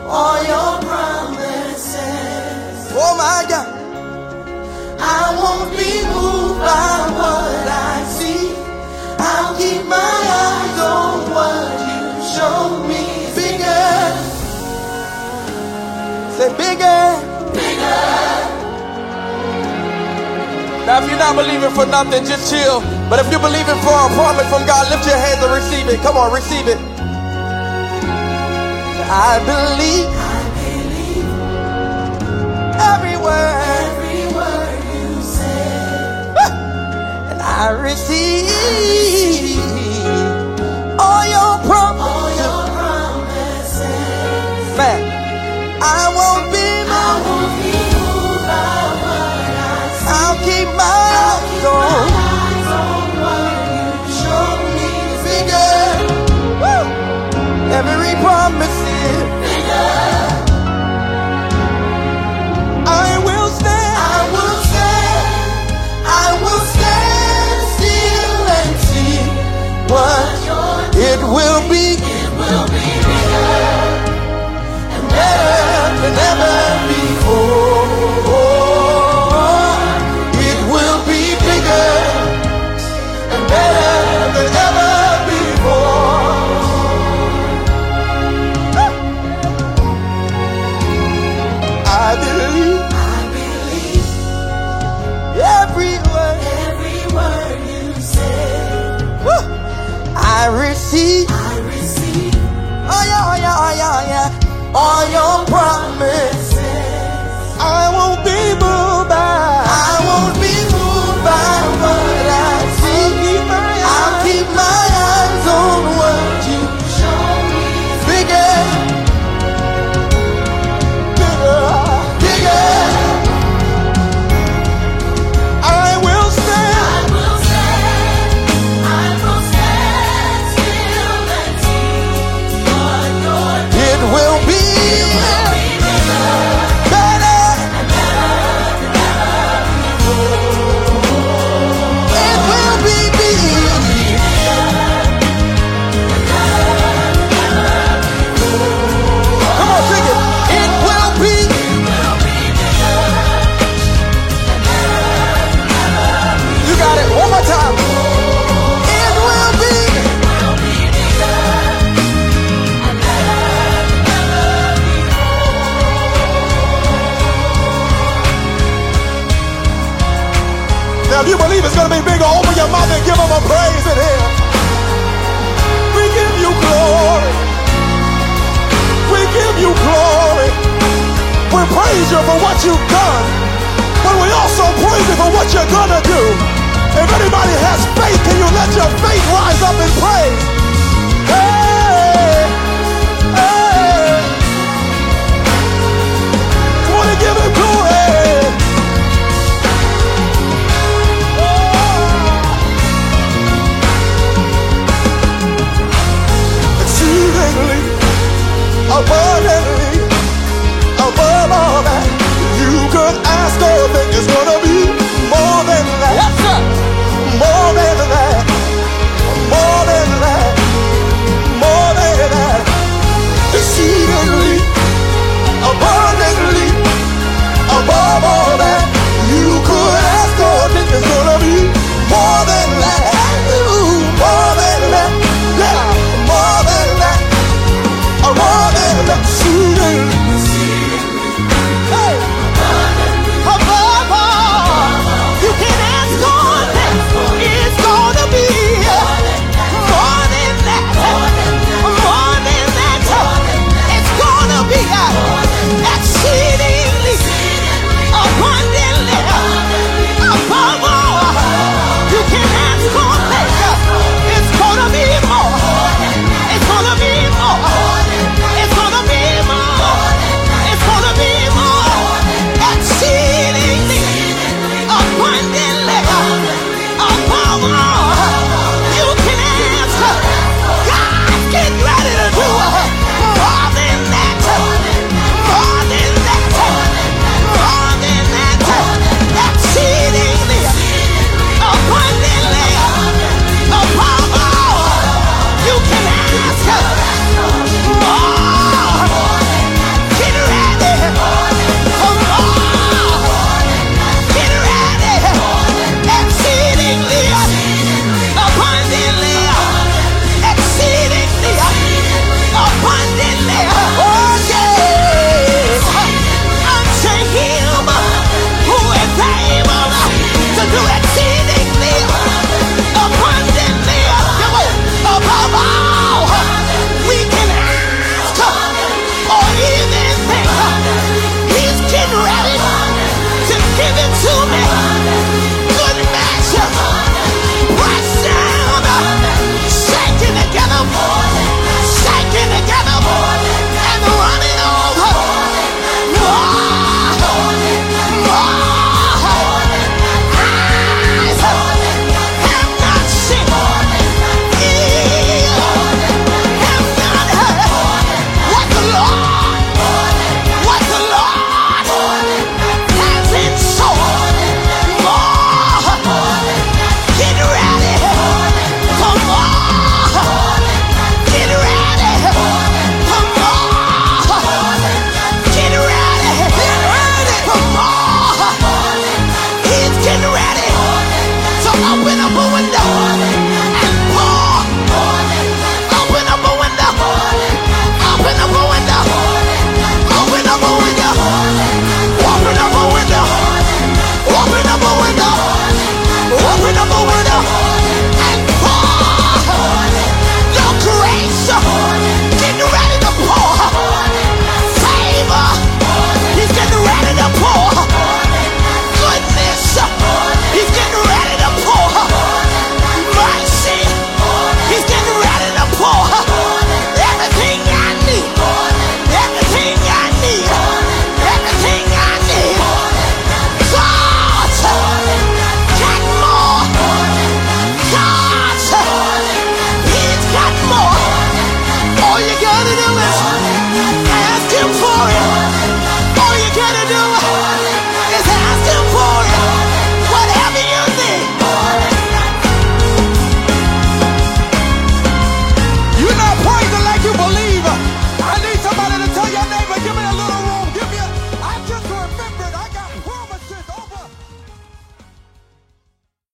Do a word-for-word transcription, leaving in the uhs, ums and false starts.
all your promises. Oh my God. I won't be moved by what I see. I'll keep my eyes on what you show me. Bigger. Say bigger. Bigger. Now if you're not believing for nothing, just chill. But if you're believing for a promise from God, lift your hands and receive it. Come on, receive it. I believe, I believe every word, every word you say. and I receive all your promises. All your promises. Man, I won't be I won't be moved by what I see. I'll keep my eyes on Eyes on what you show me. bigger. Woo. Every promise is I will stand. I will stand, I will stand still and see what you're It will be It will be bigger and better than ever before. It will be bigger and better than ever before. I believe, I believe every word, every word you say. woo, I receive. I receive Oh yeah, oh yeah, oh yeah, oh yeah. All your promises. I won't be moved by. I won't be moved by what I see. I'll keep my eyes on what you Show me bigger, bigger, bigger. I will stand. I will stand, I will stand still and see what you're doing. It will be better. It will be big. Come on, sing it. It will be. You got it. One more time. It will be. Now, if you believe it's going to be bigger, open your mouth and give him a praise in here. We give you glory. We give you glory. We praise you for what you've done, but we also praise you for what you're going to do. If anybody has faith, can you let your faith rise up in praise?